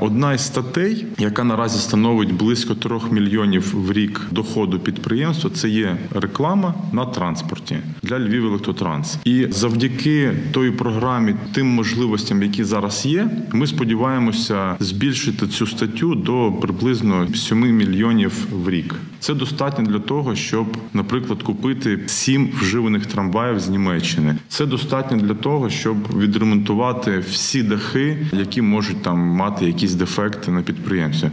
одна із статей, яка наразі становить близько 3 мільйонів в рік доходу підприємства, це є реклама на транспорті для Львівелектротранс. І завдяки той програмі, тим можливостям, які зараз є, ми сподіваємося збільшити цю статтю до приблизно 7 мільйонів в рік. Це достатньо для того, щоб, наприклад, купити 7 вживаних трамваїв з Німеччини. Це достатньо для того, щоб відремонтувати всі дахи, які можуть там мати якісь дефекти на підприємстві.